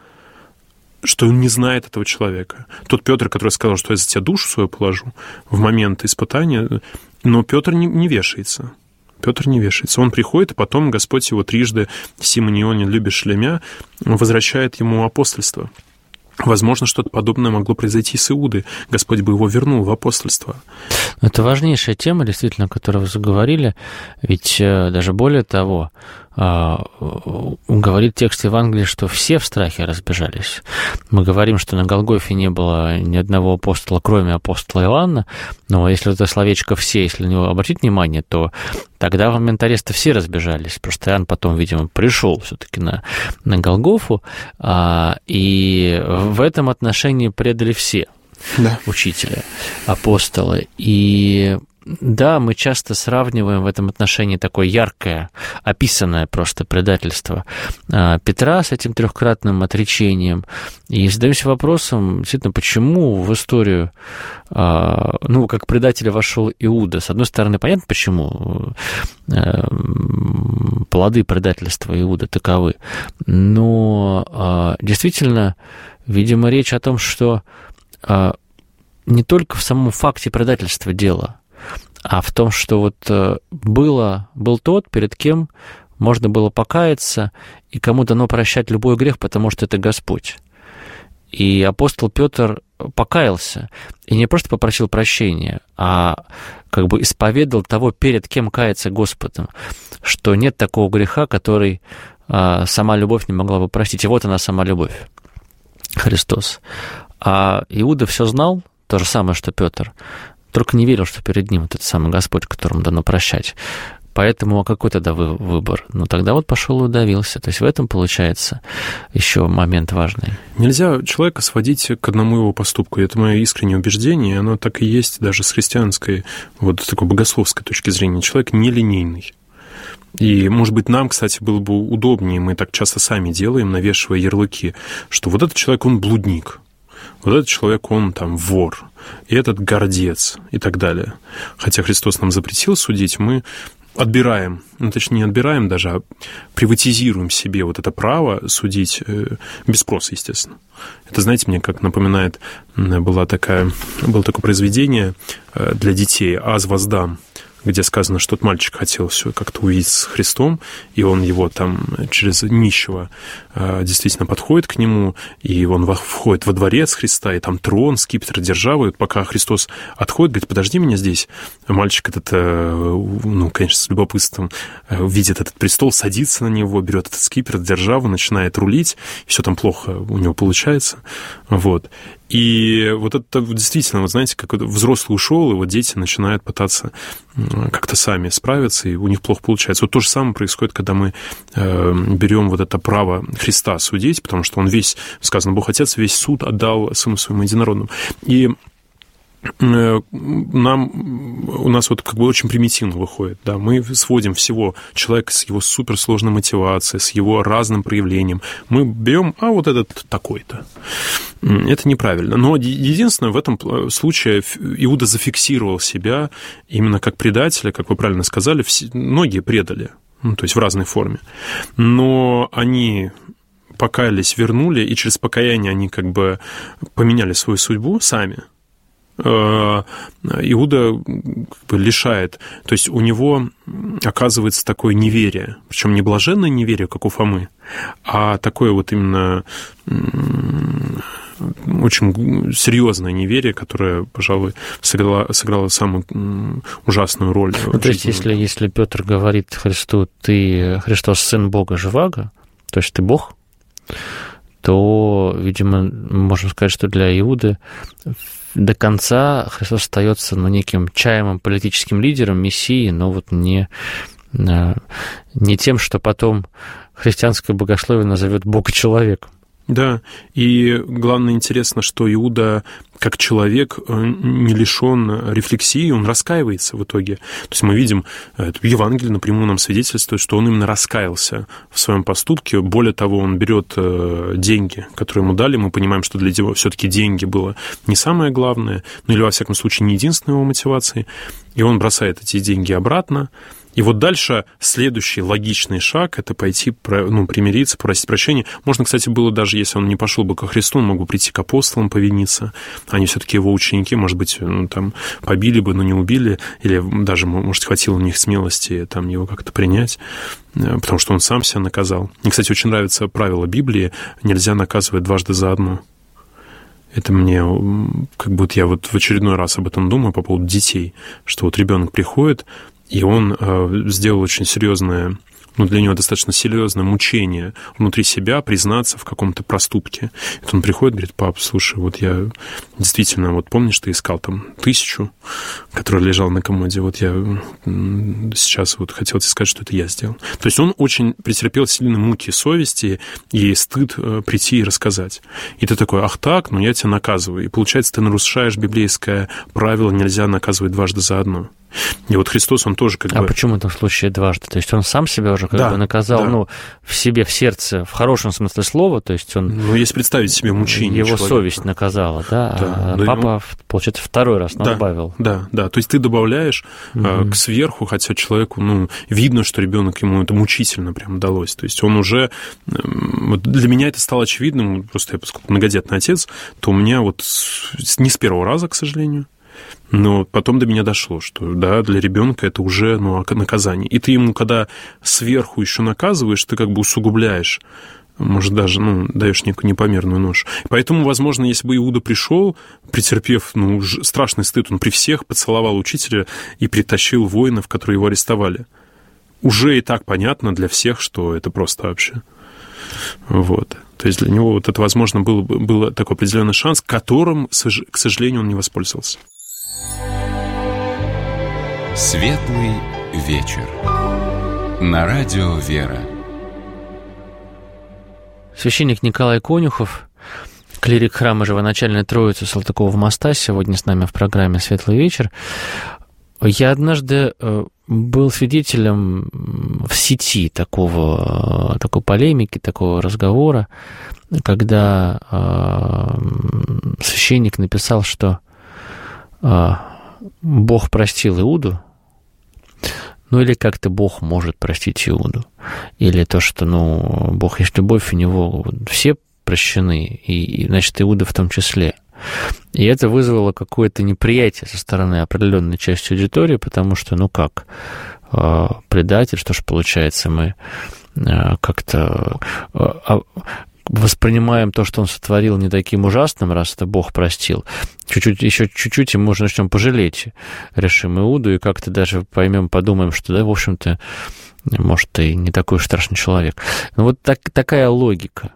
Speaker 3: что он не знает этого человека. Тот Петр, который сказал, что я за тебя душу свою положу в момент испытания, но Петр не вешается. Петр не вешается. Он приходит, и потом Господь его трижды, Симонионе, любишь ли меня, возвращает ему апостольство. Возможно, что-то подобное могло произойти с Иудой. Господь бы его вернул в апостольство.
Speaker 2: Это важнейшая тема, действительно, о которой вы заговорили. Ведь даже более того, говорит текст Евангелия, что все в страхе разбежались. Мы говорим, что на Голгофе не было ни одного апостола, кроме апостола Иоанна, но если это словечко «все», если на него обратить внимание, то тогда в момент ареста все разбежались. Просто Иоанн потом, видимо, пришел все-таки на Голгофу, и в этом отношении предали все.
Speaker 3: Да.
Speaker 2: Учителя, апостолы. И Да, мы часто сравниваем в этом отношении такое яркое, описанное просто предательство Петра с этим трехкратным отречением. И задаемся вопросом, действительно, почему в историю, как предателя вошел Иуда. С одной стороны, понятно, почему плоды предательства Иуда таковы. Но действительно, видимо, речь о том, что не только в самом факте предательства дело, а в том, что вот был тот, перед кем можно было покаяться, и кому дано прощать любой грех, потому что это Господь. И апостол Петр покаялся, и не просто попросил прощения, а как бы исповедал того, перед кем каяться Господом, что нет такого греха, который сама любовь не могла бы простить. И вот она, сама любовь, Христос. А Иуда все знал, то же самое, что Петр, только не верил, что перед ним этот самый Господь, которому дано прощать. Поэтому какой тогда выбор? Ну, тогда вот пошел и удавился. То есть в этом, получается, еще момент важный.
Speaker 3: Нельзя человека сводить к одному его поступку. Это мое искреннее убеждение, и оно так и есть даже с христианской, вот такой богословской точки зрения. Человек нелинейный. И, может быть, нам, кстати, было бы удобнее, мы так часто сами делаем, навешивая ярлыки, что вот этот человек, он блудник, вот этот человек, он там вор, и этот гордец, и так далее. Хотя Христос нам запретил судить, мы отбираем, точнее, не отбираем даже, а приватизируем себе вот это право судить без спроса, естественно. Это, знаете, мне как напоминает, было такое произведение для детей «Аз воздам», где сказано, что тот мальчик хотел все как-то увидеть с Христом, и он его там через нищего действительно подходит к нему, и он входит во дворец Христа, и там трон, скипетр, держава, и пока Христос отходит, говорит: подожди меня здесь. Мальчик этот, конечно, с любопытством видит этот престол, садится на него, берет этот скипетр, державу, начинает рулить, и все там плохо у него получается. Вот. И вот это действительно, вот знаете, как взрослый ушел, и вот дети начинают пытаться как-то сами справиться, и у них плохо получается. Вот то же самое происходит, когда мы берем вот это право Христа судить, потому что он весь, сказано, Бог Отец весь суд отдал Сыну Своему Единородному. И у нас вот как бы очень примитивно выходит, да, мы сводим всего человека с его суперсложной мотивацией, с его разным проявлением, мы берем, вот этот такой-то. Это неправильно. Но единственное, в этом случае Иуда зафиксировал себя именно как предателя, как вы правильно сказали, многие предали, то есть в разной форме, но они покаялись, вернули, и через покаяние они как бы поменяли свою судьбу сами. Иуда как бы лишает, то есть у него оказывается такое неверие, причем не блаженное неверие, как у Фомы, а такое вот именно очень серьезное неверие, которое, пожалуй, сыграло самую ужасную роль.
Speaker 2: То есть, если Петр говорит Христу: ты, Христос, Сын Бога Живаго, то есть ты Бог, то, видимо, можно сказать, что для Иуды до конца Христос остается неким чаемым политическим лидером, мессией, но вот не тем, что потом христианское богословие назовет Бога человеком.
Speaker 3: Да, и главное интересно, что Иуда как человек не лишен рефлексии, он раскаивается в итоге. То есть мы видим, Евангелие напрямую нам свидетельствует, что он именно раскаялся в своем поступке. Более того, он берет деньги, которые ему дали. Мы понимаем, что для него все-таки деньги было не самое главное, или, во всяком случае, не единственной его мотивацией. И он бросает эти деньги обратно. И вот дальше следующий логичный шаг – это пойти, примириться, просить прощения. Можно, кстати, было даже, если он не пошел бы ко Христу, он мог бы прийти к апостолам повиниться. Они все-таки его ученики, может быть, там побили бы, но не убили, или даже, может, хватило у них смелости там его как-то принять, потому что он сам себя наказал. Мне, кстати, очень нравится правило Библии: нельзя наказывать дважды за одно. Это мне, как будто я вот в очередной раз об этом думаю по поводу детей, что вот ребенок приходит, и он сделал очень серьезное, для него достаточно серьезное мучение внутри себя признаться в каком-то проступке. И он приходит, говорит: пап, слушай, вот я действительно, вот помнишь, ты искал там 1000, которая лежала на комоде, вот я сейчас вот хотел тебе сказать, что это я сделал. То есть он очень претерпел сильные муки совести и стыд прийти и рассказать. И ты такой: ах так, я тебя наказываю. И получается, ты нарушаешь библейское правило: нельзя наказывать дважды за одно. И вот Христос, он тоже как бы...
Speaker 2: А почему в этом случае дважды? То есть он сам себя уже как бы наказал, в себе, в сердце, в хорошем смысле слова, то есть он...
Speaker 3: Ну, если представить себе мучение
Speaker 2: его
Speaker 3: человека.
Speaker 2: Совесть наказала, а папа, получается, второй раз добавил.
Speaker 3: Да, то есть ты добавляешь сверху, хотя человеку, видно, что ребенок ему это мучительно прям далось. То есть он уже... Для меня это стало очевидным, просто я, поскольку многодетный отец, то у меня вот не с первого раза, к сожалению, но потом до меня дошло, что да, для ребенка это уже наказание. И ты ему, когда сверху еще наказываешь, ты как бы усугубляешь, может, даже даешь некую непомерную ношу. Поэтому, возможно, если бы Иуда пришел, претерпев страшный стыд, он при всех поцеловал учителя и притащил воинов, которые его арестовали. Уже и так понятно для всех, что это просто вообще. Вот. То есть для него вот это, возможно, был такой определенный шанс, которым, к сожалению, он не воспользовался.
Speaker 1: Светлый вечер. На радио «Вера».
Speaker 2: Священник Николай Конюхов, клирик храма Живоначальной Троицы Салтыкова-Моста, сегодня с нами в программе «Светлый вечер». Я однажды был свидетелем в сети такой полемики, такого разговора, когда священник написал, что Бог простил Иуду, или как-то Бог может простить Иуду, или то, что, Бог есть любовь, у него все прощены, и значит, Иуда в том числе. И это вызвало какое-то неприятие со стороны определенной части аудитории, потому что, предатель, что ж получается, мы как-то воспринимаем то, что он сотворил, не таким ужасным, раз это Бог простил. Еще чуть-чуть, и мы уже начнем пожалеть, решим Иуду, и как-то даже подумаем, что, да, в общем-то, может, и не такой уж страшный человек. Вот такая логика.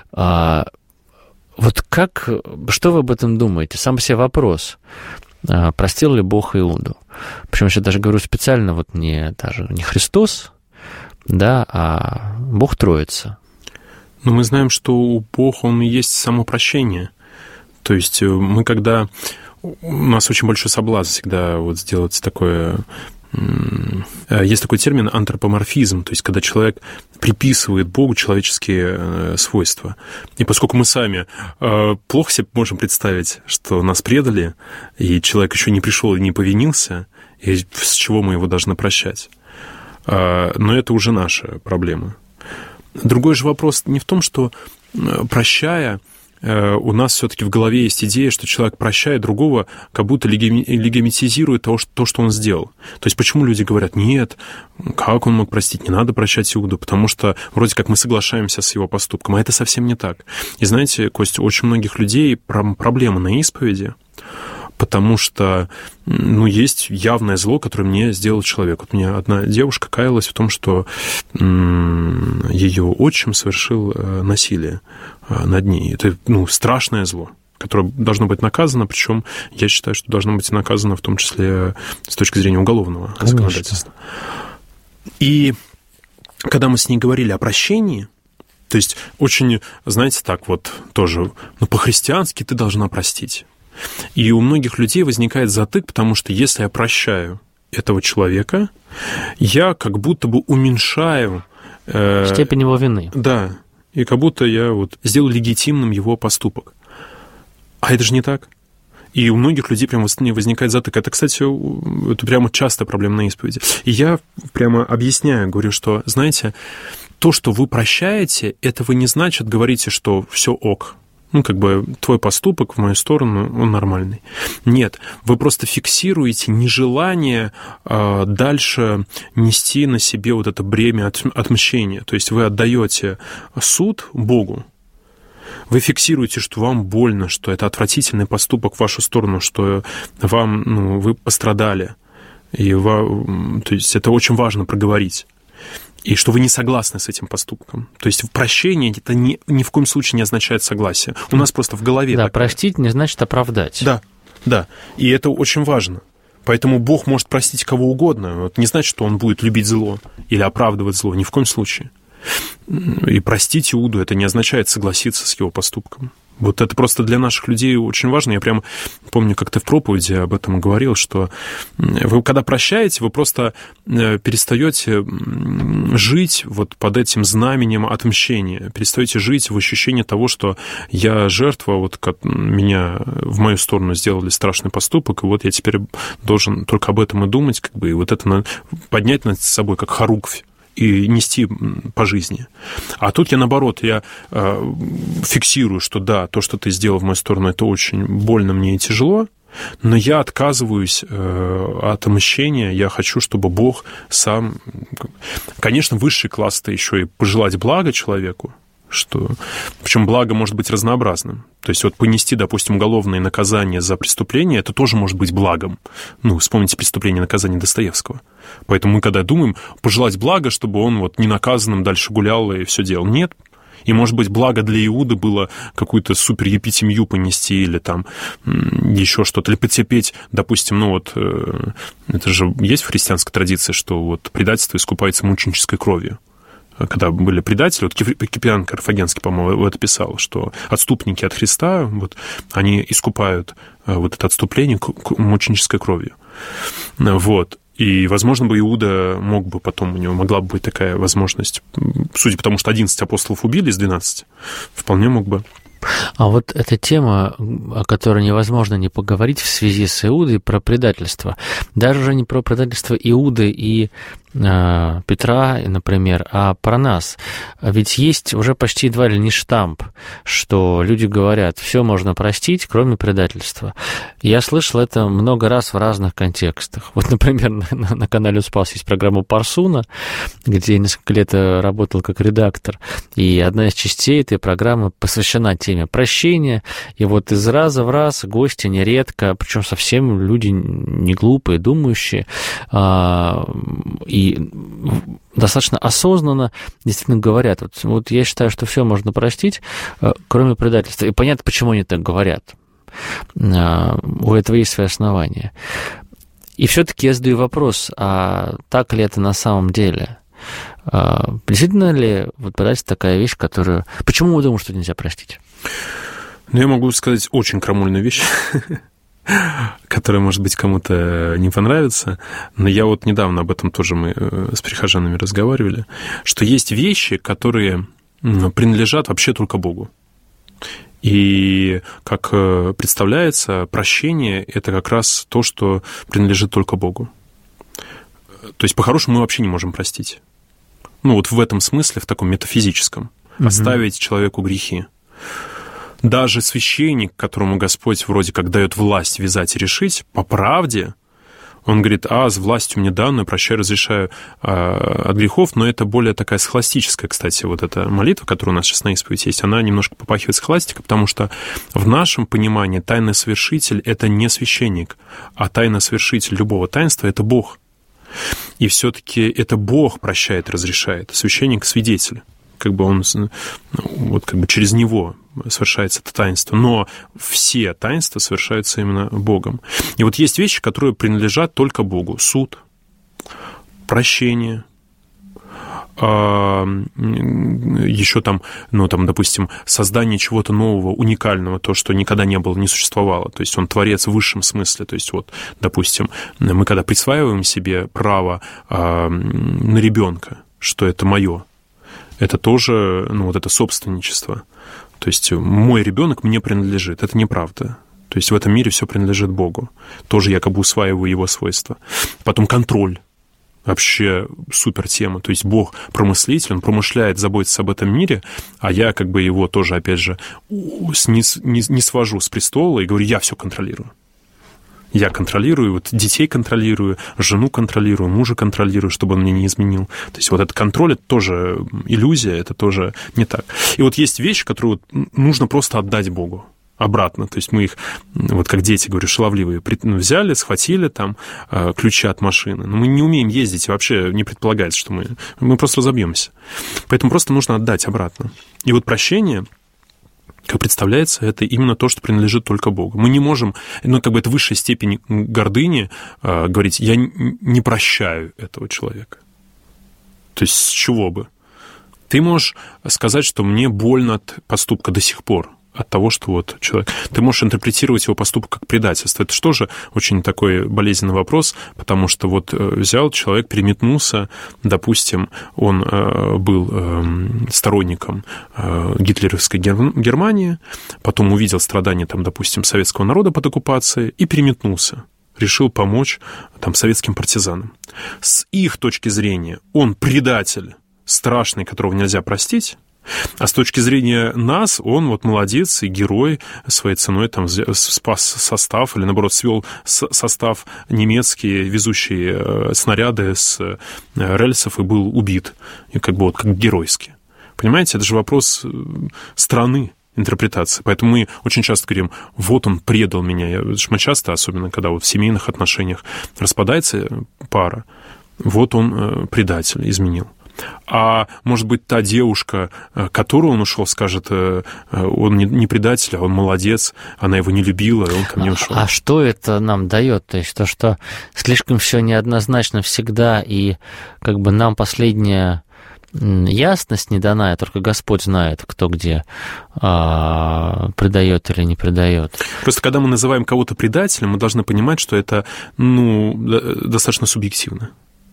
Speaker 2: Вот что вы об этом думаете? Сам себе вопрос. Простил ли Бог Иуду? Причем я даже говорю специально, не Христос, да, а Бог Троица.
Speaker 3: Но мы знаем, что у Бога, Он и есть само прощение. То есть у нас очень большой соблазн всегда сделать такое... Есть такой термин антропоморфизм, то есть когда человек приписывает Богу человеческие свойства. И поскольку мы сами плохо себе можем представить, что нас предали, и человек еще не пришел и не повинился, и с чего мы его должны прощать. Но это уже наша проблема. Другой же вопрос не в том, что, прощая, у нас все-таки в голове есть идея, что человек, прощая другого, как будто легитимизирует то, что он сделал. То есть почему люди говорят: нет, как он мог простить, не надо прощать Иуду, потому что вроде как мы соглашаемся с его поступком, а это совсем не так. И знаете, Костя, у очень многих людей проблема на исповеди, потому что, есть явное зло, которое мне сделал человек. Вот мне одна девушка каялась в том, что ее отчим совершил насилие над ней. Это, страшное зло, которое должно быть наказано, причем я считаю, что должно быть наказано в том числе с точки зрения уголовного законодательства. И когда мы с ней говорили о прощении, то есть очень, знаете, так тоже, по-христиански ты должна простить. И у многих людей возникает затык, потому что если я прощаю этого человека, я как будто бы уменьшаю...
Speaker 2: степень его вины.
Speaker 3: Да, и как будто я сделал легитимным его поступок. А это же не так. И у многих людей прямо возникает затык. Это, кстати, это прямо частая проблема на исповеди. И я прямо объясняю, говорю, что, знаете, то, что вы прощаете, этого не значит, говорите, что все ок. Твой поступок в мою сторону, он нормальный. Нет, вы просто фиксируете нежелание дальше нести на себе это бремя отмщения. То есть вы отдаете суд Богу, вы фиксируете, что вам больно, что это отвратительный поступок в вашу сторону, что вам, вы пострадали. То есть это очень важно проговорить. И что вы не согласны с этим поступком. То есть прощение — это ни в коем случае не означает согласие. У нас просто в голове...
Speaker 2: Да, простить не значит оправдать.
Speaker 3: Да. И это очень важно. Поэтому Бог может простить кого угодно. Это не значит, что Он будет любить зло или оправдывать зло. Ни в коем случае. И простить Иуду — это не означает согласиться с его поступком. Вот это просто для наших людей очень важно. Я прям помню, как ты в проповеди об этом говорил, что вы, когда прощаете, вы просто перестаете жить вот под этим знаменем отмщения, перестаете жить в ощущении того, что я жертва, вот как меня в мою сторону сделали страшный поступок, и вот я теперь должен только об этом и думать, как бы, и вот это поднять над собой как хоруквь и нести по жизни. А тут я, наоборот, я фиксирую, что да, то, что ты сделал в мою сторону, это очень больно мне и тяжело, но я отказываюсь от мщения, я хочу, чтобы Бог сам... Конечно, высший класс — это еще и пожелать блага человеку, что... Причем благо может быть разнообразным. То есть вот понести, допустим, уголовное наказание за преступление, это тоже может быть благом. Ну, вспомните преступление и наказание Достоевского. Поэтому мы, когда думаем, пожелать блага, чтобы он вот ненаказанным дальше гулял и все делал. Нет. И, может быть, благо для Иуды было какую-то суперепитемию понести или там еще что-то, или потерпеть, допустим, ну вот, это же есть в христианской традиции, что вот предательство искупается мученической кровью. Когда были предатели, вот Киприан Карфагенский, по-моему, это писал, что отступники от Христа, вот, они искупают вот это отступление мученической кровью. Вот. И, возможно, бы Иуда мог бы потом, у него могла бы быть такая возможность, судя по тому, что 11 апостолов убили из 12, вполне мог бы.
Speaker 2: А вот эта тема, о которой невозможно не поговорить в связи с Иудой, про предательство. Даже уже не про предательство Иуды и Петра, например, а про нас. Ведь есть уже почти едва ли не штамп, что люди говорят, все можно простить, кроме предательства. Я слышал это много раз в разных контекстах. Вот, например, на канале «Успас» есть программа «Парсуна», где я несколько лет работал как редактор, и одна из частей этой программы посвящена теме прощения, и вот из раза в раз гости нередко, причем совсем люди не глупые, думающие, и достаточно осознанно действительно говорят, вот я считаю, что все можно простить, кроме предательства. И понятно, почему они так говорят. У этого есть свои основания. И все-таки я задаю вопрос, а так ли это на самом деле? Действительно ли вот предательство такая вещь, которую... Почему вы думаете, что нельзя простить?
Speaker 3: Ну, я могу сказать очень крамольную вещь, которая, может быть, кому-то не понравится, но я вот недавно об этом тоже мы с прихожанами разговаривали, что есть вещи, которые принадлежат вообще только Богу. И, как представляется, прощение – это как раз то, что принадлежит только Богу. То есть, по-хорошему, мы вообще не можем простить. Ну, вот в этом смысле, в таком метафизическом. Оставить человеку грехи. Даже священник, которому Господь вроде как дает власть вязать и решить, по правде, он говорит, с властью мне данную, прощаю, разрешаю от грехов, но это более такая схоластическая, кстати, вот эта молитва, которая у нас сейчас на исповедь есть, она немножко попахивает схоластикой, потому что в нашем понимании тайный совершитель — это не священник, а тайный совершитель любого таинства — это Бог. И все-таки это Бог прощает, разрешает, священник — свидетель. Как бы он, вот как бы через него совершается это таинство, но все таинства совершаются именно Богом. И вот есть вещи, которые принадлежат только Богу. Суд, прощение, еще там, допустим, создание чего-то нового, уникального, то, что никогда не было, не существовало. То есть он творец в высшем смысле. То есть вот, допустим, мы когда присваиваем себе право на ребенка, что это мое, это тоже, вот это собственничество. То есть мой ребенок мне принадлежит. Это неправда. То есть в этом мире все принадлежит Богу. Тоже якобы усваиваю его свойства. Потом контроль. Вообще супер тема. То есть Бог промыслитель, он промышляет, заботится об этом мире, а я как бы его тоже, опять же, не свожу с престола и говорю, я все контролирую. Я контролирую, вот детей контролирую, жену контролирую, мужа контролирую, чтобы он мне не изменил. То есть вот этот контроль — это тоже иллюзия, это тоже не так. И вот есть вещи, которые нужно просто отдать Богу обратно. То есть мы их, вот как дети, говорю, шаловливые, взяли, схватили там ключи от машины. Но мы не умеем ездить, и вообще не предполагается, что мы просто разобьемся. Поэтому просто нужно отдать обратно. И вот прощение, как представляется, это именно то, что принадлежит только Богу. Мы не можем, это высшая степень гордыни, говорить, я не прощаю этого человека. То есть с чего бы? Ты можешь сказать, что мне больно от поступка до сих пор, от того, что вот человек... Ты можешь интерпретировать его поступок как предательство. Это же тоже очень такой болезненный вопрос, потому что вот взял человек, переметнулся, допустим, он был сторонником гитлеровской Германии, потом увидел страдания, там, допустим, советского народа под оккупацией и переметнулся. Решил помочь там советским партизанам. С их точки зрения он предатель страшный, которого нельзя простить, а с точки зрения нас, он вот молодец и герой, своей ценой там спас состав, или наоборот свел состав немецкий, везущий снаряды с рельсов, и был убит, и как бы вот как геройски. Понимаете, это же вопрос страны, интерпретации. Поэтому мы очень часто говорим, вот он предал меня. Мы часто, особенно когда вот в семейных отношениях распадается пара, вот он предатель, изменил. А может быть, та девушка, которую он ушел, скажет, он не предатель, а он молодец, она его не любила, и он ко мне ушел.
Speaker 2: А что это нам дает? То есть то, что слишком все неоднозначно всегда, и как бы нам последняя ясность не дана, только Господь знает, кто где предает или не предает.
Speaker 3: Просто когда мы называем кого-то предателем, мы должны понимать, что это достаточно субъективно.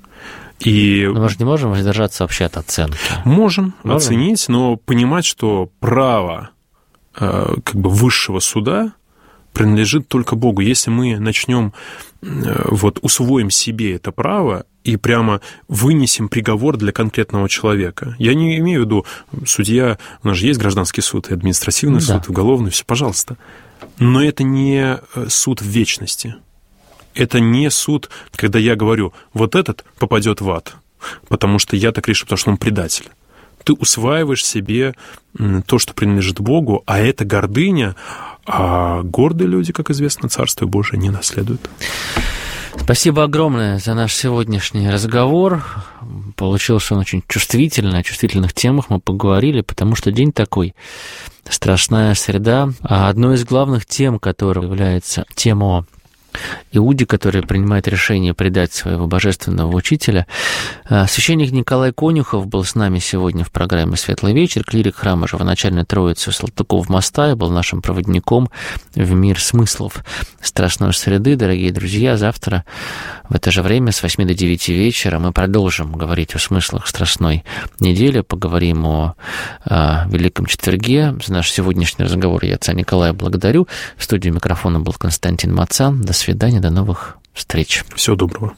Speaker 3: И
Speaker 2: мы же не можем воздержаться вообще от оценки.
Speaker 3: Можем оценить, но понимать, что право как бы высшего суда принадлежит только Богу. Если мы начнем вот усвоим себе это право и прямо вынесем приговор для конкретного человека. Я не имею в виду судья, у нас же есть гражданский суд и административный суд, уголовный, все, пожалуйста. Но это не суд в вечности. Это не суд, когда я говорю, вот этот попадет в ад, потому что я так решил, потому что он предатель. Ты усваиваешь себе то, что принадлежит Богу, а это гордыня, а гордые люди, как известно, Царствие Божие не наследуют.
Speaker 2: Спасибо огромное за наш сегодняшний разговор. Получился он очень чувствительный, о чувствительных темах мы поговорили, потому что день такой, страстная среда. А одной из главных тем, которая является тема Иуде, который принимает решение предать своего божественного учителя. Священник Николай Конюхов был с нами сегодня в программе «Светлый вечер», клирик храма Живоначальной Троицы Салтыков-Моста, и был нашим проводником в мир смыслов страстной среды. Дорогие друзья, завтра в это же время с 8 до 9 вечера мы продолжим говорить о смыслах страстной недели, поговорим о Великом Четверге. За наш сегодняшний разговор я отца Николая благодарю. В студии микрофона был Константин Мацан. До свидания, до новых встреч.
Speaker 3: Всего доброго.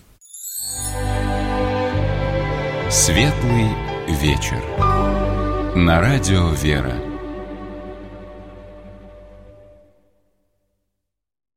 Speaker 1: Светлый вечер. На радио «Вера».